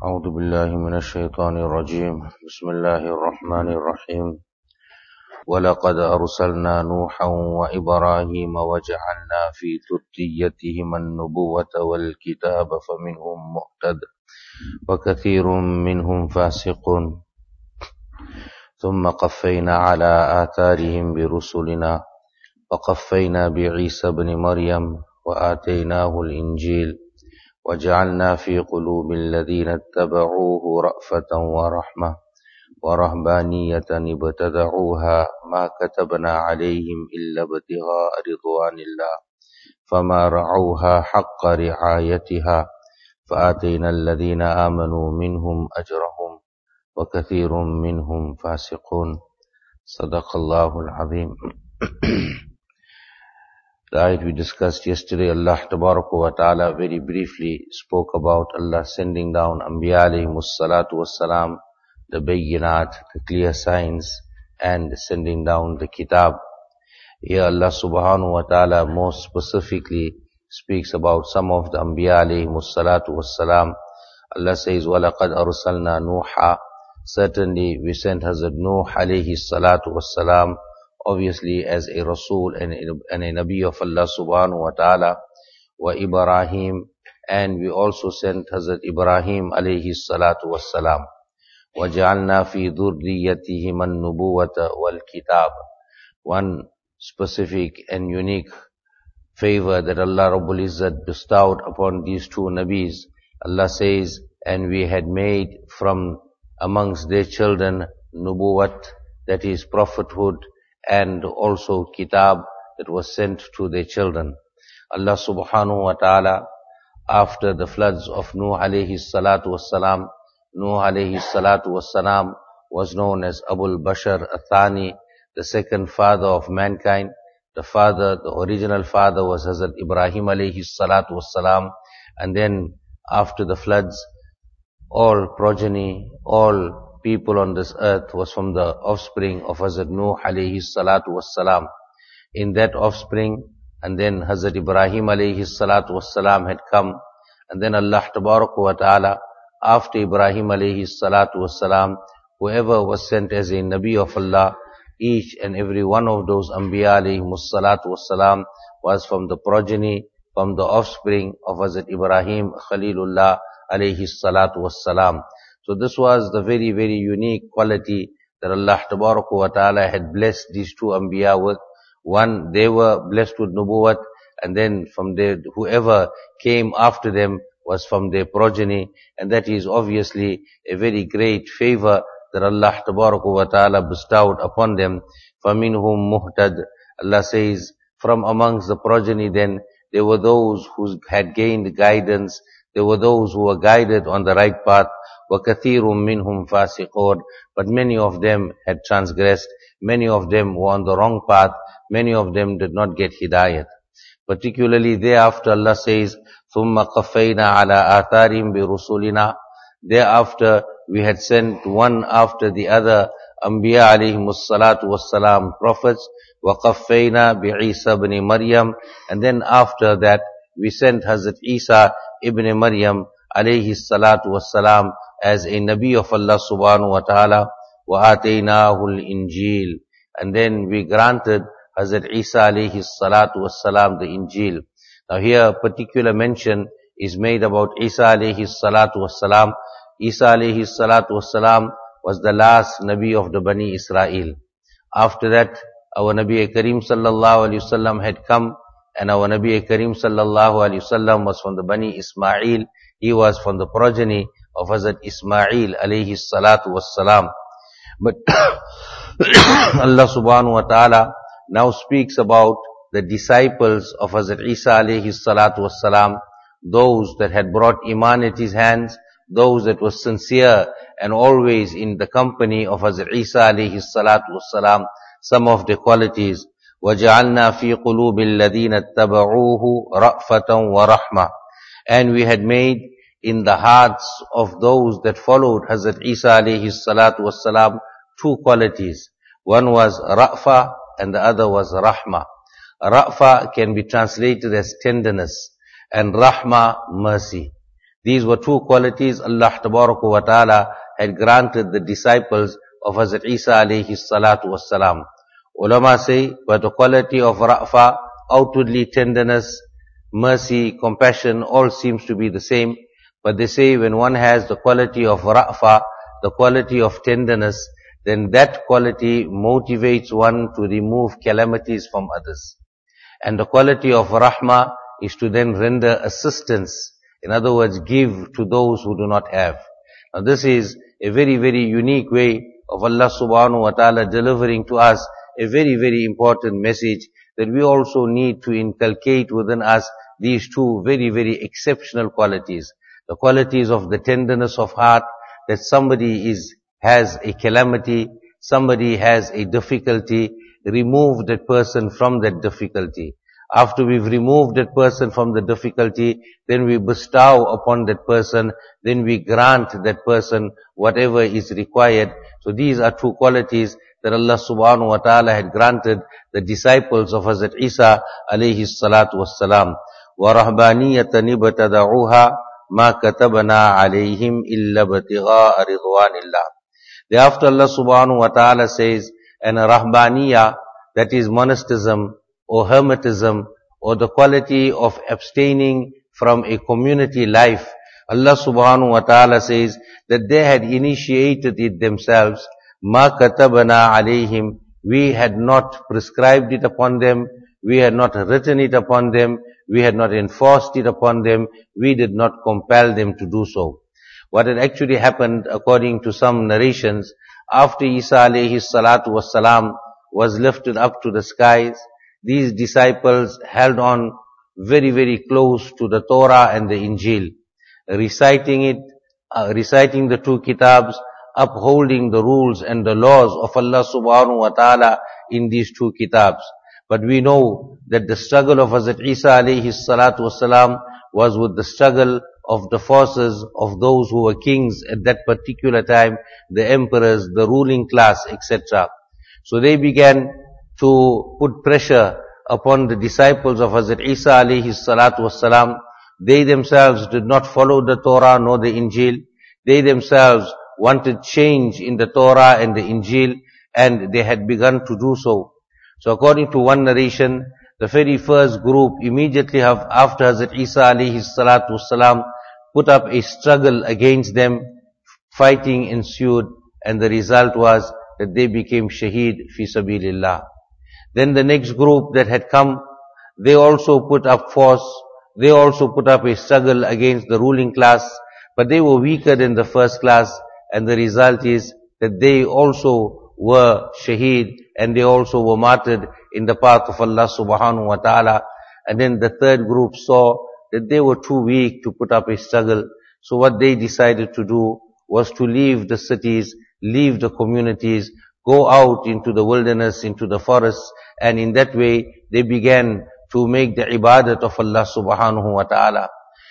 أعوذ بالله من الشيطان الرجيم بسم الله الرحمن الرحيم ولقد أرسلنا نوحا وإبراهيم وجعلنا في ذريتهما النبوة والكتاب فمنهم مهتد وكثير منهم فاسقون ثم قفينا على آثارهم برسلنا وقفينا بعيسى بن مريم وآتيناه الإنجيل وجعلنا في قلوب الذين اتبعوه رأفة ورحمة ورهبانية ابتدعوها ما كتبنا عليهم إلا ابتغاء رضوان الله فما رعوها حق رعايتها فآتينا الذين آمنوا منهم أجرهم وكثير منهم فاسقون صدق الله العظيم. The ayat we discussed yesterday, Allah Tabaraka wa Ta'ala very briefly spoke about Allah sending down Anbiya alayhimus salatu wassalam, the bayyinat, the clear signs, and sending down the kitab. Here Allah Subhanahu wa Ta'ala more specifically speaks about some of the Anbiya alayhimus salatu wassalam. Allah says, وَلَقَدْ أَرْسَلْنَا نُوحًا. Certainly we sent Hazrat Nuh alayhi salatu wassalam, obviously as a Rasul and a Nabi of Allah subhanahu wa ta'ala, wa Ibrahim, and we also sent Hazrat Ibrahim alayhi salatu wassalam. وَجَعَلْنَا فِي ذُرِّيَّتِهِمَا النُّبُوَّةَ وَالْكِتَابَ. One specific and unique favor that Allah Rabbul Izzat bestowed upon these two Nabis. Allah says, and we had made from amongst their children nubuwat, that is prophethood, and also kitab that was sent to their children. Allah subhanahu wa ta'ala, after the floods of Nuh alayhi salatu wassalam, Nuh alayhi salatu wassalam was known as Abul Bashar Athani, the second father of mankind. The original father was Hazrat Ibrahim alayhi salatu wassalam, and then after the floods, all progeny, all people on this earth was from the offspring of Hazrat Nuh alayhi salatu wassalam. In that offspring, and then Hazrat Ibrahim alayhi salatu wassalam had come, and then Allah Tabaraka wa Ta'ala, after Ibrahim alayhi salatu wassalam, whoever was sent as a Nabi of Allah, each and every one of those Anbiya alayhi salatu wassalam was from the progeny, from the offspring of Hazrat Ibrahim Khalilullah alayhi salatu wassalam. So this was the very, very unique quality that Allah Tabaraka wa Ta'ala had blessed these two Anbiya with. One, they were blessed with nubuwat, and then from there, whoever came after them was from their progeny, and that is obviously a very great favor that Allah Tabaraka wa Ta'ala bestowed upon them. فَمِنْهُمْ مُهْتَدْ. Allah says, from amongst the progeny then, there were those who had gained guidance, there were those who were guided on the right path, وَكَثِيرٌ مِّنْهُمْ فَاسِقُونَ. But many of them had transgressed, many of them were on the wrong path, many of them did not get hidayat. Particularly thereafter Allah says, ثُمَّ قَفَّيْنَا عَلَىٰ آثَارِهِمْ بِرُسُلِنَا. Thereafter we had sent one after the other Anbiya alayhimus salatu wassalam, prophets, وَقَفَّيْنَا بِعِيسَى بْنِ مَرْيَمْ. And then after that we sent Hazrat Isa ibn Maryam alayhi salatu wassalam as a Nabi of Allah subhanahu wa ta'ala, وَآتَيْنَاهُ الْإِنجِيلِ. And then we granted Hazrat Isa alayhi salatu wassalam the Injil. Now here particular mention is made about Isa alayhi salatu wassalam. Isa alayhi salatu wassalam was the last Nabi of the Bani Israel. After that, our Nabi Kareem sallallahu alayhi wasallam had come, and our Nabi Kareem sallallahu alayhi wasallam was from the Bani Ismail. He was from the progeny of Hazrat Ismail alayhi salatu wassalam. But Allah subhanahu wa ta'ala now speaks about the disciples of Hazrat Isa alayhi salatu wassalam, those that had brought Iman at his hands, those that were sincere and always in the company of Hazrat Isa alayhi salatu wassalam, some of the qualities. وَجَعَلْنَا فِي قُلُوبِ الَّذِينَ اتَّبَعُوهُ رَأْفَةً وَرَحْمَةً. And we had made in the hearts of those that followed Hazrat Isa alayhi salatu wassalam two qualities. One was Ra'fa and the other was Rahma. Ra'fa can be translated as tenderness, and Rahma, mercy. These were two qualities Allah Tabaraka wa Ta'ala had granted the disciples of Hazrat Isa alayhi salatu wassalam. Ulama say, but the quality of ra'fa, outwardly tenderness, mercy, compassion, all seems to be the same. But they say when one has the quality of ra'fa, the quality of tenderness, then that quality motivates one to remove calamities from others. And the quality of rahmah is to then render assistance. In other words, give to those who do not have. Now this is a very, very unique way of Allah subhanahu wa ta'ala delivering to us a very, very important message that we also need to inculcate within us these two very, very exceptional qualities. The qualities of the tenderness of heart, that somebody has a calamity, somebody has a difficulty, remove that person from that difficulty. After we've removed that person from the difficulty, then we bestow upon that person, then we grant that person whatever is required. So these are two qualities that Allah subhanahu wa ta'ala had granted the disciples of Hazrat Isa alayhi salatu wassalam. وَرَهْبَانِيَّةً ابْتَدَعُوهَا مَا كَتَبْنَا عَلَيْهِمْ إِلَّا ابْتِغَاءَ رِضْوَانِ اللَّهِ. Thereafter Allah subhanahu wa ta'ala says, and a rahbaniyah, that is monasticism or hermetism, or the quality of abstaining from a community life, Allah subhanahu wa ta'ala says that they had initiated it themselves. مَا كَتَبْنَا عَلَيْهِمْ, we had not prescribed it upon them, we had not written it upon them, we had not enforced it upon them, we did not compel them to do so. What had actually happened, according to some narrations, after Isa alayhi salatu wassalam was lifted up to the skies, these disciples held on very, very close to the Torah and the Injil, reciting it, reciting the two kitabs, upholding the rules and the laws of Allah subhanahu wa ta'ala in these two kitabs. But we know that the struggle of Hazrat Isa alayhi salatu wasalam was with the struggle of the forces of those who were kings at that particular time, the emperors, the ruling class, etc. So they began to put pressure upon the disciples of Hazrat Isa alayhi salatu wasalam. They themselves did not follow the Torah nor the Injil. They themselves wanted change in the Torah and the Injil, and they had begun to do so. So according to one narration, the very first group immediately after Hazrat Isa alayhi salatu wasalam put up a struggle against them, fighting ensued, and the result was that they became shaheed fi sabilillah. Then the next group that had come, they also put up force, they also put up a struggle against the ruling class, but they were weaker than the first class, and the result is that they also were shaheed, and they also were martyred in the path of Allah subhanahu wa ta'ala. And then the third group saw that they were too weak to put up a struggle. So what they decided to do was to leave the cities, leave the communities, go out into the wilderness, into the forests, and in that way they began to make the ibadat of Allah subhanahu wa ta'ala.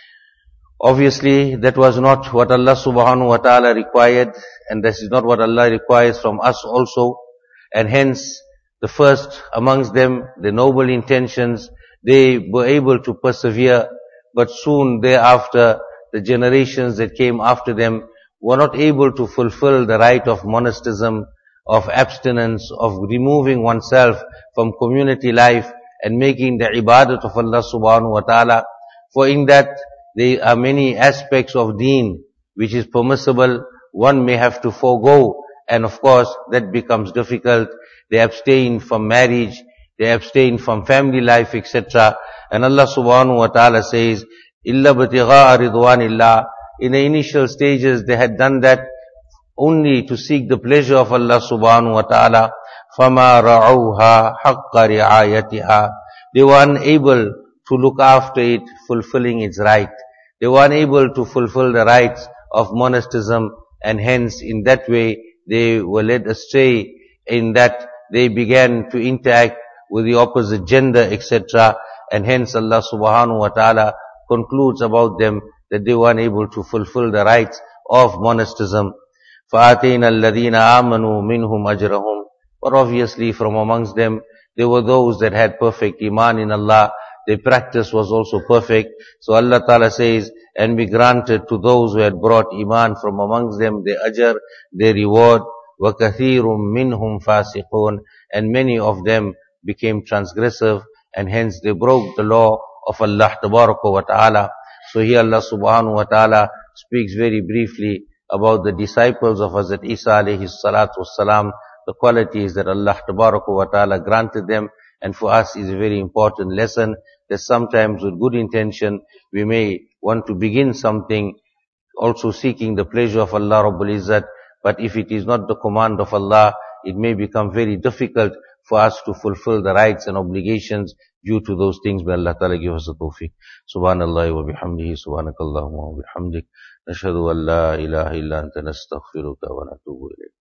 Obviously, that was not what Allah subhanahu wa ta'ala required, and this is not what Allah requires from us also. And hence, the first amongst them, the noble intentions, they were able to persevere, but soon thereafter, the generations that came after them were not able to fulfill the right of monasticism, of abstinence, of removing oneself from community life and making the ibadat of Allah subhanahu wa ta'ala. For in that, there are many aspects of deen which is permissible, one may have to forego, and of course that becomes difficult. They abstain from marriage, they abstain from family life, etc. And Allah subhanahu wa ta'ala says, إِلَّا بَتِغَاءَ رِضْوَانِ اللَّهِ. In the initial stages they had done that only to seek the pleasure of Allah subhanahu wa ta'ala. فَمَا رَعَوْهَا حَقَّ رِعَايَتِهَا. They were unable to look after it, fulfilling its right. They were unable to fulfill the rights of monasticism, and hence in that way they were led astray, in that they began to interact with the opposite gender, etc. And hence Allah subhanahu wa ta'ala concludes about them that they were unable to fulfill the rights of monasticism. فَآتَيْنَا الَّذِينَ آمَنُوا مِنْهُمْ أَجْرَهُمْ. But obviously from amongst them, there were those that had perfect iman in Allah, their practice was also perfect. So Allah Ta'ala says, and we granted to those who had brought Iman from amongst them their ajr, their reward, وَكَثِيرٌ مِّنْهُمْ فَاسِقُونَ, and many of them became transgressive, and hence they broke the law of Allah Tabaraka wa Ta'ala. So here Allah Subhanahu wa Ta'ala speaks very briefly about the disciples of Hazrat Isa alayhi salatu wassalam, the qualities that Allah Tabaraka wa Ta'ala granted them. And for us is a very important lesson that sometimes with good intention we may want to begin something also seeking the pleasure of Allah Rabbul Izzat, but if it is not the command of Allah, it may become very difficult for us to fulfill the rights and obligations due to those things. May Allah Ta'ala give us the tawfiq. Subhanallah wa bihamdihi, subhanakallahumma wa bihamdik, nashhadu an la ilaha illa anta nastaghfiruka wa natubu ilayk.